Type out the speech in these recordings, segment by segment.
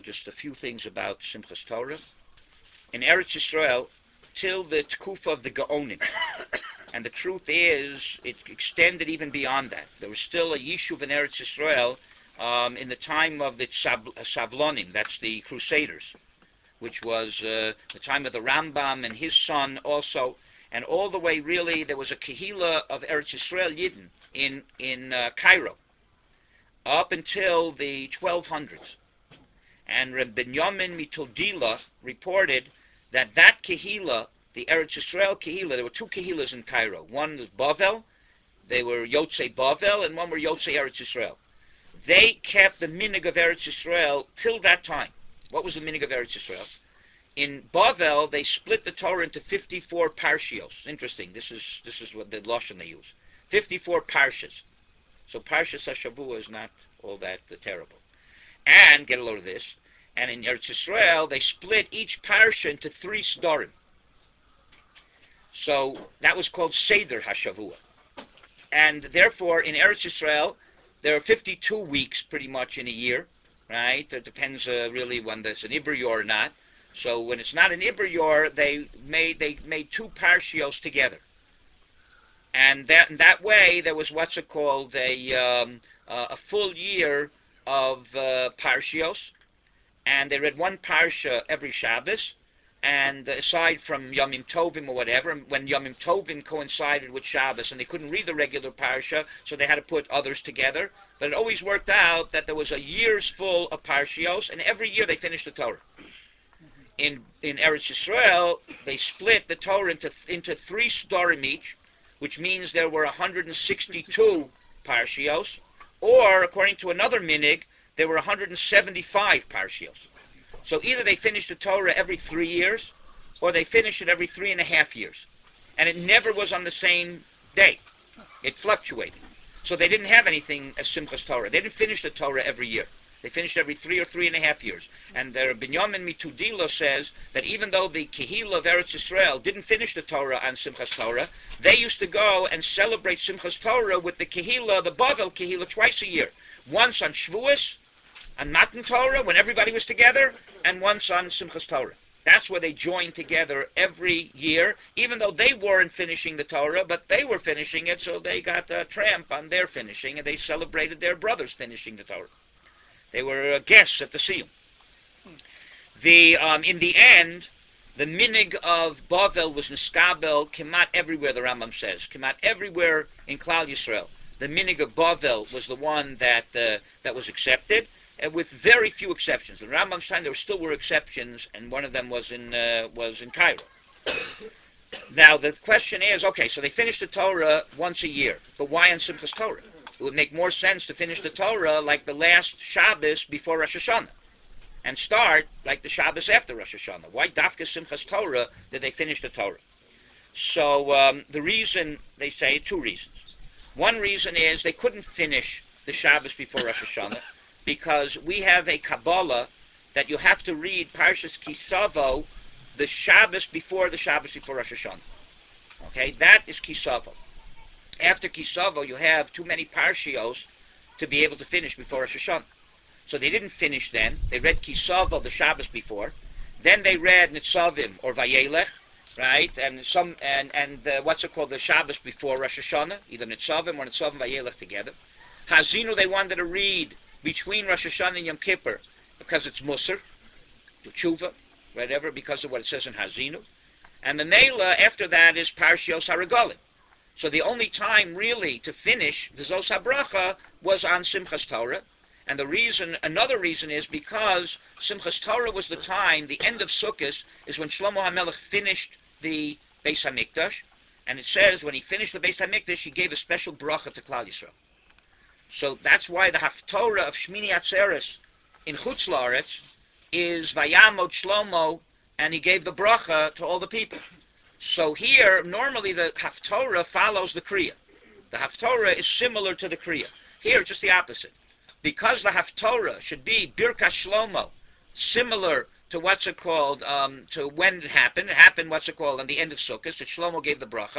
just a few things about Simchas Torah. In Eretz Yisrael, till the Tkufa of the Gaonim, and the truth is, it extended even beyond that. There was still a Yishuv in Eretz Yisrael in the time of the Savlonim, that's the Crusaders, which was the time of the Rambam and his son also, and all the way really there was a Kehila of Eretz Yisrael Yidden in Cairo up until the 1200s. And Reb Binyamin Mitodila reported that that Kehila, the Eretz Yisrael Kehila, there were two Kehilas in Cairo. One was Bavel, they were Yotzei Bavel, and one were Yotzei Eretz Yisrael. They kept the minig of Eretz Yisrael till that time. What was the minig of Eretz Yisrael? In Bavel, they split the Torah into 54 parshios. Interesting. This is what the lashon they use. 54 parshas. So Parshas HaShavua is not all that terrible. And get a load of this. And in Eretz Yisrael, they split each parsha into 3 storim. So that was called Seder HaShavua. And therefore, in Eretz Yisrael, there are 52 weeks pretty much in a year, right? It depends really when there's an Iber Yor or not. So when it's not an Iber Yor, they made 2 parshios together. And that way, there was what's it called, a full year of parshios. And they read 1 parsha every Shabbos. And aside from Yomim Tovim or whatever, when Yomim Tovim coincided with Shabbos and they couldn't read the regular parsha, so they had to put others together. But it always worked out that there was a year's full of parshios, and every year they finished the Torah. In Eretz Yisrael, they split the Torah into 3 storim each, which means there were 162 parshios, or according to another minig, there were 175 parshios. So either they finished the Torah every 3 years, or they finished it every 3.5 years. And it never was on the same day. It fluctuated. So they didn't have anything as Simchas Torah. They didn't finish the Torah every year. They finished every 3 or 3.5 years. And Binyamin Mitudila says that even though the Kehila of Eretz Yisrael didn't finish the Torah on Simchas Torah, they used to go and celebrate Simchas Torah with the Kehila, the Bavel Kehila, twice a year. Once on Shavuos, on Matan Torah, when everybody was together, and once on Simchas Torah. That's where they joined together every year, even though they weren't finishing the Torah, but they were finishing it, so they got a tramp on their finishing, and they celebrated their brothers finishing the Torah. They were guests at the Siyum. In the end, the minig of Bavel was Niskabel, Kemat everywhere, the Rambam says. Kemat everywhere in Klal Yisrael. The minig of Bavel was the one that was accepted, with very few exceptions. In Rambam's time, there still were exceptions, and one of them was in Cairo. Now, the question is, okay, so they finished the Torah once a year, but why on Simchas Torah? It would make more sense to finish the Torah like the last Shabbos before Rosh Hashanah, and start like the Shabbos after Rosh Hashanah. Why Dafka Simchas Torah did they finish the Torah? So the reason, they say, 2 reasons. One reason is they couldn't finish the Shabbos before Rosh Hashanah, because we have a Kabbalah that you have to read Parshas Kisavo the Shabbos before Rosh Hashanah. Okay, that is Kisavo. After Kisavo, you have too many Parshios to be able to finish before Rosh Hashanah. So they didn't finish then. They read Kisavo the Shabbos before. Then they read Nitzavim or Vayelech, right? And what's it called? The Shabbos before Rosh Hashanah, either Nitzavim or Nitzavim Vayelech together. Hazinu they wanted to read between Rosh Hashanah and Yom Kippur, because it's Musar, Tshuva, whatever, because of what it says in Hazinu. And the Mela, after that, is Parshios HaRegalim. So the only time, really, to finish the Zos HaBracha was on Simchas Torah. And another reason is because Simchas Torah was the time, the end of Sukkot, is when Shlomo HaMelech finished the Beis HaMikdash. And it says, when he finished the Beis HaMikdash, he gave a special bracha to Klal Yisrael. So that's why the Haftorah of Shmini Atzeres in Chutz La'aretz is Vayamod Shlomo, and he gave the bracha to all the people. So here, normally the Haftorah follows the Kriya. The Haftorah is similar to the Kriya. Here, it's just the opposite. Because the Haftorah should be Birkas Shlomo, similar to what's it called, to when it happened. It happened, what's it called, on the end of Sukkot, that Shlomo gave the bracha.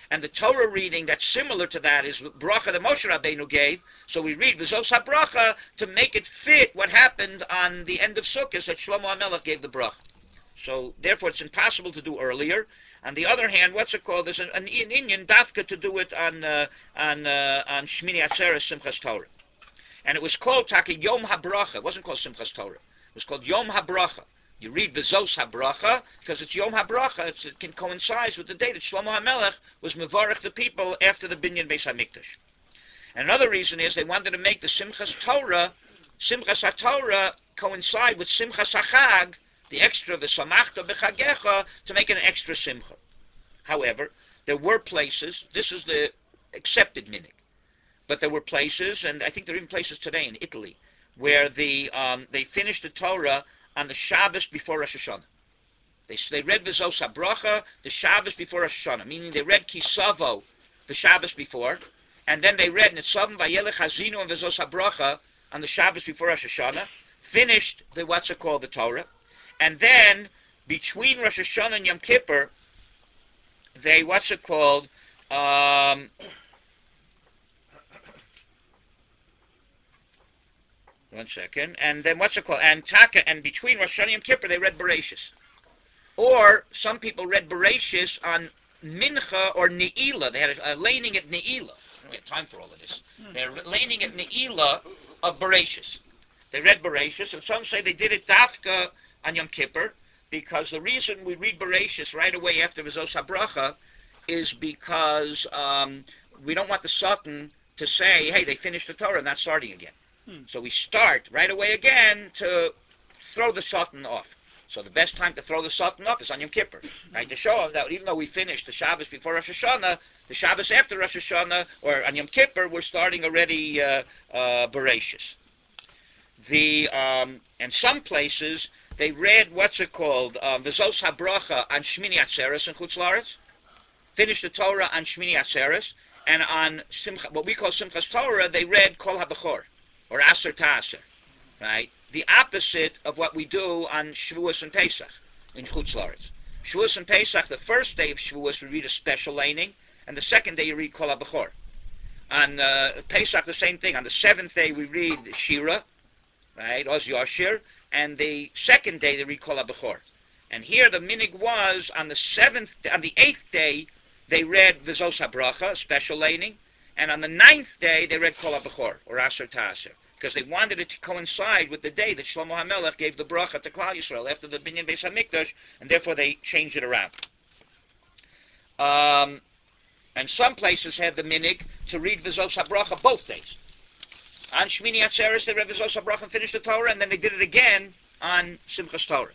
And the Torah reading that's similar to that is bracha that Moshe Rabbeinu gave. So we read V'zos HaBracha to make it fit what happened on the end of Sukkot that Shlomo HaMelech gave the bracha. So therefore it's impossible to do earlier. On the other hand, what's it called? There's an Indian dafka to do it on Shmini Atzeres Simchas Torah. And it was called Taki Yom HaBracha. It wasn't called Simchas Torah. It was called Yom HaBracha. You read V'zos HaBracha because it's Yom HaBracha. It can coincide with the day that Shlomo HaMelech was mevarech the people after the Binyan Beis HaMikdash. And another reason is they wanted to make the Simchas HaTorah coincide with Simchas HaChag, the extra V'samachta b'chagecha, to make it an extra Simcha. However, there were places, this is the accepted minig, but there were places, and I think there are even places today in Italy, where they finished the Torah on the Shabbos before Rosh Hashanah. They read V'zos HaBracha the Shabbos before Rosh Hashanah, meaning they read Kisavo the Shabbos before, and then they read Nitzavim Vayelech Hazinu and V'zos HaBracha on the Shabbos before Rosh Hashanah, finished the what's it called, the Torah, and then between Rosh Hashanah and Yom Kippur, they what's it called, one second, and then what's it called, and Taka, and between Rosh Hashanah and Yom Kippur they read Bereshis. Or some people read Bereshis on Mincha or Ne'ilah. They had a laning at Ne'ilah. I don't have time for all of this. They're laning at Ne'ilah of Bereshis. They read Bereshis, and some say they did it dafka on Yom Kippur, because the reason we read Bereshis right away after V'zos HaBracha is because we don't want the Satan to say, hey, they finished the Torah, not starting again. So we start right away again to throw the Satan off. So the best time to throw the Satan off is on Yom Kippur, right? To show that even though we finished the Shabbos before Rosh Hashanah, the Shabbos after Rosh Hashanah, or on Yom Kippur, we're starting already Bereshis. And some places, they read, what's it called, V'zos HaBracha on Shmini Atzeres in Chutz La'aretz, finished the Torah on Shmini Atzeres, and on what we call Simchas Torah, they read Kol HaBechor, or Aser Ta'aser, right? The opposite of what we do on Shavuos and Pesach in Chutz La'aretz. Shavuos and Pesach, the first day of Shavuos, we read a special laning, and the second day you read Kol HaBechor. On Pesach, the same thing. On the seventh day, we read Shira, right, Oz Yoshir, and the second day, they read Kol HaBechor. And here the minig was, on the eighth day, they read V'zos HaBracha, a special laning, and on the ninth day, they read Kol HaBechor, or Aser Ta'aser, because they wanted it to coincide with the day that Shlomo HaMelech gave the bracha to Klal Yisrael after the Binyan Beis HaMikdash, and therefore they changed it around. And some places had the minig to read V'zos HaBracha both days. On Shmini Atzeres, they read V'zos HaBracha and finished the Torah, and then they did it again on Simchas Torah.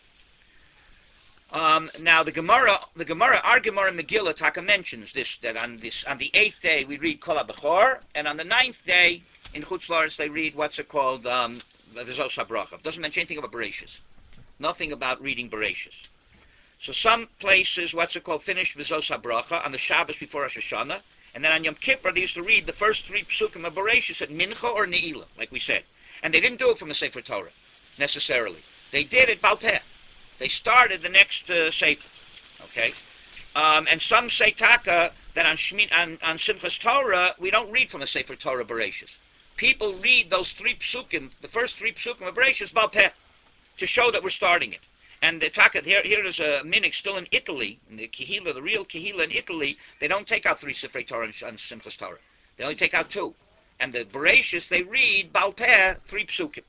Now our Gemara Megillah Taka mentions this, that on the eighth day we read Kol HaBechor, and on the ninth day in Chutz La'aretz they read what's it called, V'zos HaBracha. It doesn't mention anything about Bereshis, nothing about reading Bereshis. So some places, what's it called, finished V'zos HaBracha on the Shabbos before Rosh Hashanah, and then on Yom Kippur they used to read the first three psukim of Bereshis at Mincha or Ne'ilah, like we said. And they didn't do it from the Sefer Torah, necessarily. They did it Baal Peh. They started the next Sefer, okay? And some say Taka that on Simchas Torah, we don't read from the Sefer Torah Bereshis. People read those three psukim, the first three psukim of Bereshis, Baal Peh, to show that we're starting it. And the Taka, here is a minig still in Italy, in the Kehila, the real Kehila in Italy, they don't take out three Sefer Torah on Simchas Torah. They only take out two. And the Bereshis, they read Baal Peh, three psukim.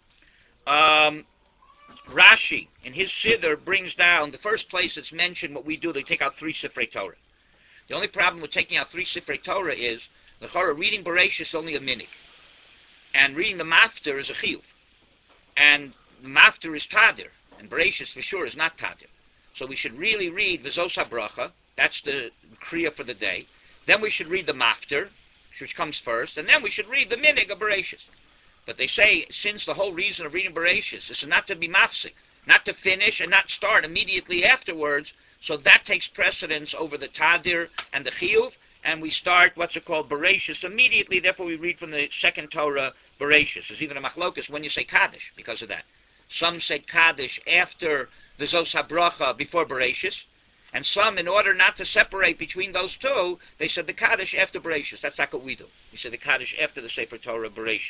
Rashi, in his Siddur, brings down, the first place it's mentioned what we do, they take out three Sifrei Torah. The only problem with taking out three Sifrei Torah is, the Chorah, reading Bereshis is only a minig. And reading the Maftir is a chiyuv. And the Maftir is Tadir, and Bereshis for sure is not Tadir. So we should really read V'zos HaBracha, that's the Kriya for the day. Then we should read the Maftir, which comes first, and then we should read the minig of Bereshis. But they say, since the whole reason of reading Bereshis is not to be mafsik, not to finish and not start immediately afterwards, so that takes precedence over the Tadir and the Chiyuv, and we start what's it called Bereshis immediately, therefore we read from the second Torah Bereshis. There's even a machlokas when you say Kaddish because of that. Some say Kaddish after the V'zos HaBracha before Bereshis, And some, in order not to separate between those two, they said the Kaddish after Bereshis. That's not what we do. We say the Kaddish after the Sefer Torah Bereshis.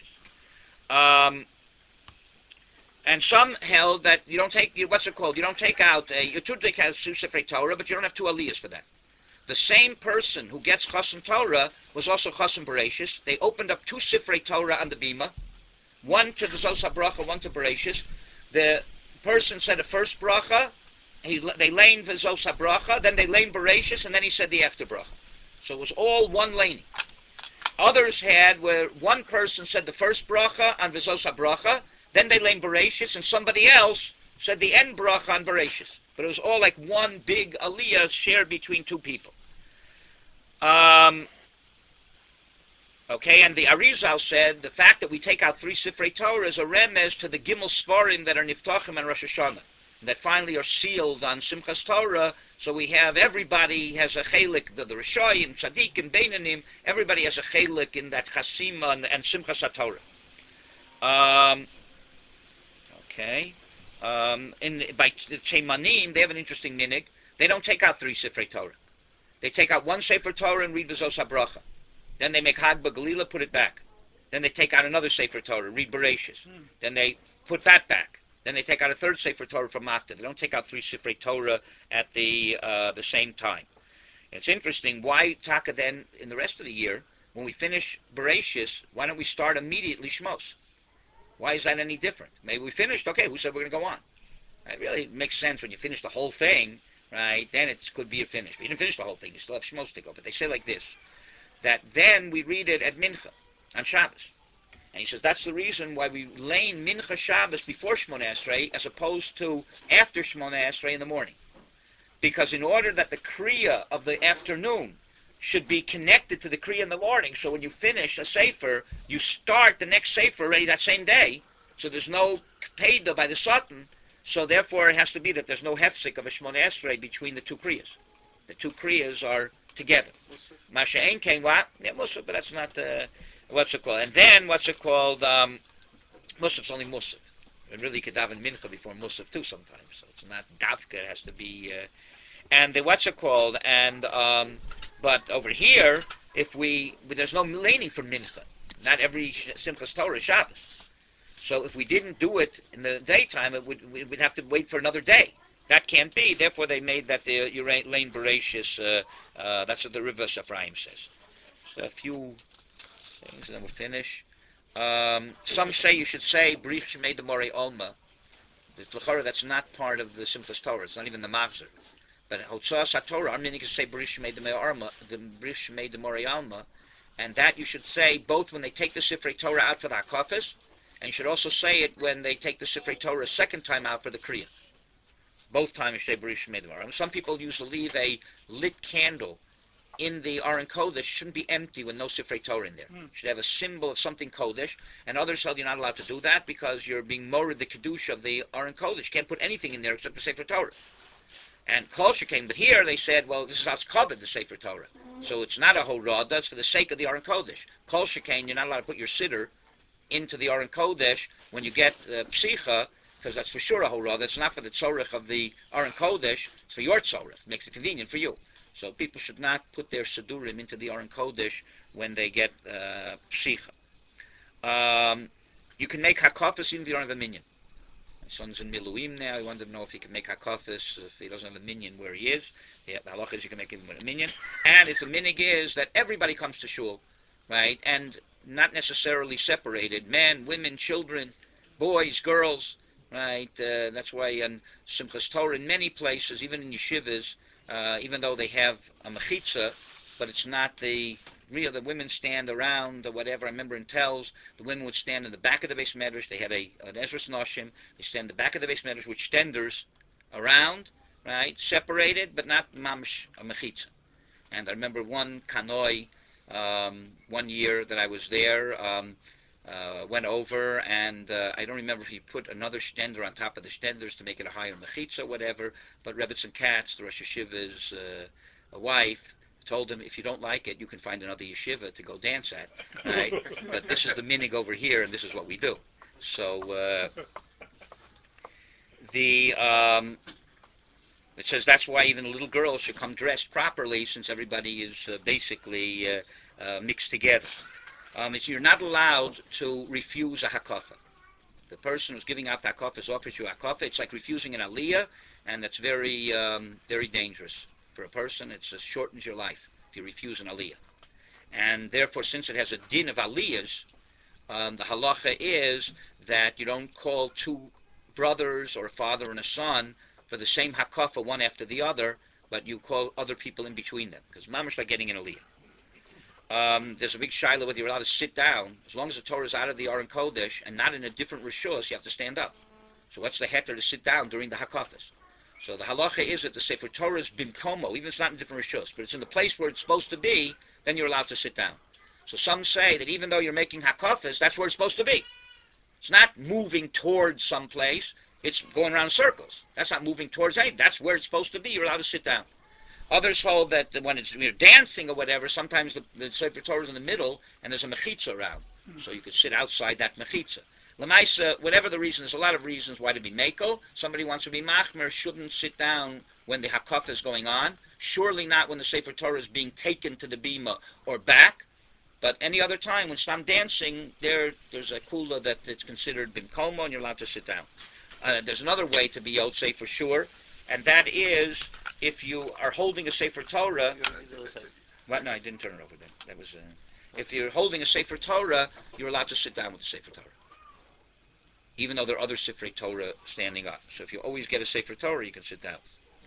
And some held that you don't take, what's it called? You don't take out, your Tudzik has two Sefer Torah, but you don't have two Aliyahs for that. The same person who gets Chassan Torah was also Chassan Bereshis. They opened up two Sifrei Torah on the Bima, one to the Zos HaBracha, one to Bereshis. The person said the first bracha, they laned the Zos HaBracha, then they laned Bereshis, and then he said the after bracha. So it was all one laning. Others had where one person said the first bracha on Vizos HaBracha, then they laned Bereshis, and somebody else said the end bracha on Bereshis. But it was all like one big aliyah shared between two people. Okay, and the Arizal said the fact that we take out three Sifrei Torah is a remez to the Gimel Sfarim that are Niftachim and Rosh Hashanah, that finally are sealed on Simchas Torah. So we have everybody has a chelik, the Rishoyim, Tzadikim, Beinanim, everybody has a chelik in that Chasima and Simchas HaTorah. Okay. By Chemanim, they have an interesting minig. They don't take out three Sifrei Torah. They take out one Sefer Torah and read V'zos HaBracha. Then they make Hag B'Galila, put it back. Then they take out another Sefer Torah, read Bereshis. Then they put that back. Then they take out a third Sefer Torah from Mafta. They don't take out three Sifrei Torah at the same time. It's interesting, why Taka then, in the rest of the year, when we finish Bereshis, why don't we start immediately Shmos? Why is that any different? Maybe we finished, okay, who said we're going to go on? It really makes sense when you finish the whole thing, right? Then it could be a finish. But you didn't finish the whole thing, you still have Shmos to go. But they say like this, that then we read it at Mincha, on Shabbos. And he says that's the reason why we lane Mincha Shabbos before Shmoneh Esrei as opposed to after Shmoneh Esrei in the morning. Because in order that the Kriya of the afternoon should be connected to the Kriya in the morning, so when you finish a Sefer, you start the next Sefer already that same day, so there's no Peda by the Satan, so therefore it has to be that there's no Hefsik of a Shmoneh Esrei between the two Kriyas. The two Kriyas are together. Masha Ein came what? Yeah, Musaf, but that's not what's it called. And then what's it called? Musaf's only Musaf. And really, you could daven Mincha before Musaf too sometimes. So it's not Davka. It has to be. And the what's it called? And but over here, there's no laning for Mincha. Not every Simchas Torah is Shabbos. So if we didn't do it in the daytime, we'd have to wait for another day. That can't be. Therefore, they made that the lane Bereshis. That's what the Rivas Ephraim says. So a few things, and then we'll finish. Some say you should say Brich Shemei Demorei Alma. That's not part of the Simchas Torah. It's not even the Machzer. But Hotzah Satorah, our meaning is to say Brich Shemei Demorei Alma, and that you should say both when they take the Sifrei Torah out for the Hakafis, and you should also say it when they take the Sifrei Torah a second time out for the Kriya. Both times you say B'rishis Medvar. Some people usually leave a lit candle in the Aron Kodesh. Shouldn't be empty with no Sifrei Torah in there. Should have a symbol of something Kodesh. And others tell you're not allowed to do that because you're being morid the Kedusha of the Aron Kodesh. You can't put anything in there except the Sefer Torah. And Kol came, but here they said, well, this is as covered the Sefer Torah. So it's not a Horad, that's for the sake of the Aron Kodesh. Kol came, you're not allowed to put your Siddur into the Aron Kodesh when you get Psicha, because that's for sure a Horah. That's not for the Tzorech of the Aron Kodesh, it's for your Tzorech. It makes it convenient for you. So people should not put their Siddurim into the Aron Kodesh when they get Psicha. You can make Hakafas in the Aron of a Minyan. My son's in Miluim now. I wanted to know if he can make Hakafas if he doesn't have a Minyan where he is. The halacha is you can make him with a Minyan. And if the minig is that everybody comes to Shul, right, and not necessarily separated, men, women, children, boys, girls, right? That's why in Simchas Torah, in many places, even in yeshivas, even though they have a mechitza, but it's not the real. The women stand around or whatever. I remember in Telz, the women would stand in the back of the base medrash. They had an Ezras Noshim. They stand in the back of the base medrash with stenders around, right, separated, but not mamish a mechitza. And I remember one kanoi. One year that I was there, went over, and I don't remember if he put another stender on top of the stenders to make it a higher mechitza or whatever, but Rebbetzin Katz, the Rosh Yeshiva's wife, told him, if you don't like it, you can find another yeshiva to go dance at, right? But this is the minig over here, and this is what we do. So, It says that's why even little girls should come dressed properly, since everybody is basically mixed together. You're not allowed to refuse a hakafa. The person who's giving out the hakafas offers you a hakafa. It's like refusing an aliyah, and that's very, very dangerous for a person. It shortens your life if you refuse an aliyah. And therefore, since it has a din of aliyahs, the halacha is that you don't call two brothers or a father and a son for the same hakafa one after the other, but you call other people in between them, because mamash like getting an aliyah. There's a big shiloh whether you're allowed to sit down. As long as the Torah is out of the Aron Kodesh and not in a different rishus, you have to stand up. So what's the heter to sit down during the hakafas? So the halacha is that the Sefer Torah is bimkomo, even if it's not in different rishus, but it's in the place where it's supposed to be, then you're allowed to sit down. So some say that even though you're making hakafas, that's where it's supposed to be. It's not moving towards some place. It's going around circles. That's not moving towards anything. That's where it's supposed to be. You're allowed to sit down. Others hold that when it's dancing or whatever, sometimes the Sefer Torah is in the middle and there's a mechitza around. So you could sit outside that mechitza. Lamaisa, whatever the reason, there's a lot of reasons why to be mekel. Somebody wants to be machmer, shouldn't sit down when the hakaf is going on. Surely not when the Sefer Torah is being taken to the bima or back. But any other time when stam dancing, there's a kula that it's considered bimkomo and you're allowed to sit down. There's another way to be yotzei for sure, and that is if you are holding a Sefer Torah. What? No, I didn't turn it over then. That was. If you're holding a Sefer Torah, you're allowed to sit down with the Sefer Torah, even though there are other Sefer Torah standing up. So if you always get a Sefer Torah, you can sit down.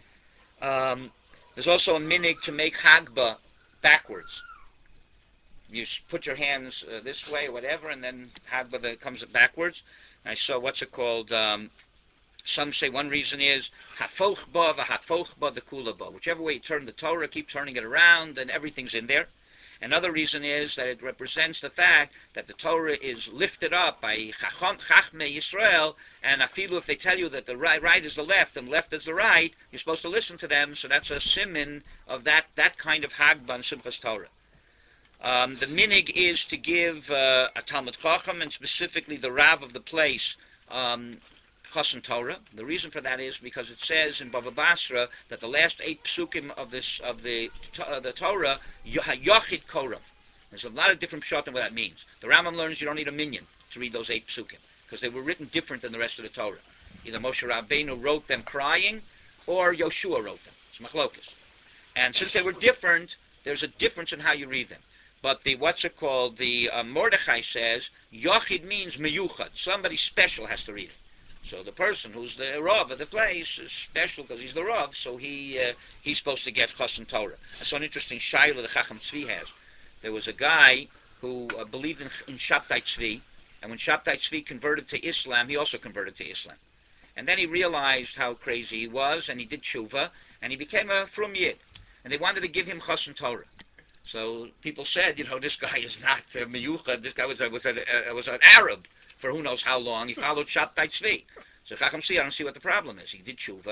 There's also a minig to make Hagba backwards. You put your hands this way or whatever, and then Hagba that comes backwards. I saw, what's it called? Some say one reaon is hafoch ba v'hafoch ba the kula ba. Whichever way you turn the Torah, keep turning it around, and everything's in there. Another reason is that it represents the fact that the Torah is lifted up by Chachmei Yisrael, and afilu if they tell you that the right is the left and left is the right, you're supposed to listen to them. So that's a simin of that kind of Hagba and Simchas Torah. The minig is to give a Talmud Chacham, and specifically the Rav of the place, Chosan Torah. The reason for that is because it says in Bava Basra that the last 8 psukim of the Torah, Yochid Koram. There's a lot of different pshat in what that means. The Rambam learns you don't need a minyan to read those 8 psukim, because they were written different than the rest of the Torah. Either Moshe Rabbeinu wrote them crying, or Yoshua wrote them. It's machlokas. And since they were different, there's a difference in how you read them. But the Mordechai says, Yochid means meyuchad. Somebody special has to read it. So the person who's the Rav of the place is special because he's the Rav, so he's supposed to get Chosan Torah. I saw an interesting shayla the Chacham Tzvi has. There was a guy who believed in Shabtai Tzvi, and when Shabtai Tzvi converted to Islam, he also converted to Islam. And then he realized how crazy he was, and he did tshuva, and he became a frum yid. And they wanted to give him Chosan Torah. So people said, this guy is not meyuchad. This guy was an Arab for who knows how long. He followed Shabtai Tzvi. So Chacham Tzvi, I don't see what the problem is. He did tshuva.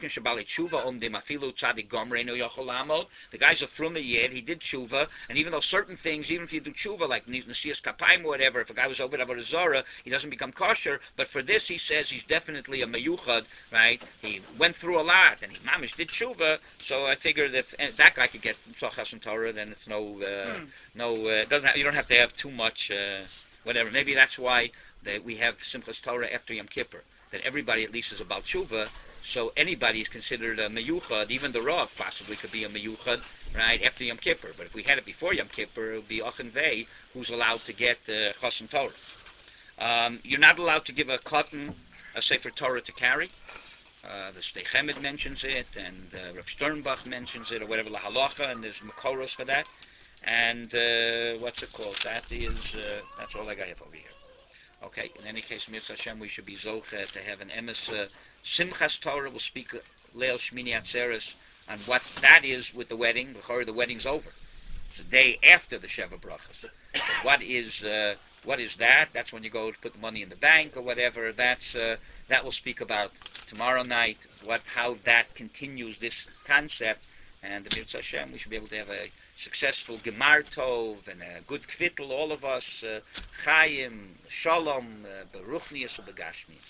The guy's a fruma yid. He did tshuva, and even though certain things, even if you do tshuva like Nesias Kapayim or whatever, if a guy was over Avodah Zarah, he doesn't become kosher. But for this, he says he's definitely a meyuchad, right? He went through a lot, and he mamish did tshuva. So I figured if that guy could get Chosan Torah, then it's you don't have to have too much whatever. Maybe that's why we have Simchas Torah after Yom Kippur, that everybody at least is about tshuva, so anybody is considered a meyuchad. Even the Rav possibly could be a meyuchad, right, after Yom Kippur. But if we had it before Yom Kippur, it would be Achen Vei who's allowed to get Chosan Torah. You're not allowed to give a Sefer Torah to carry. The Shtei Chemed mentions it, and Rav Sternbach mentions it, or whatever, La Halacha, and there's Makoros for that. And what's it called? That's all I got over here. Okay, in any case, Mitzvah Hashem, we should be zoche to have an emes Simchas Torah. We'll speak Leil Shmini Atzeres on what that is with the wedding. The wedding's over. It's the day after the Sheva Brachas. So what is that? That's when you go to put the money in the bank or whatever. That we'll speak about tomorrow night. How that continues this concept. And the Mitzvah Hashem, we should be able to have a successful Gemar Tov and a good Kvittel, all of us, Chaim, Shalom, Beruchnias, Begashmias.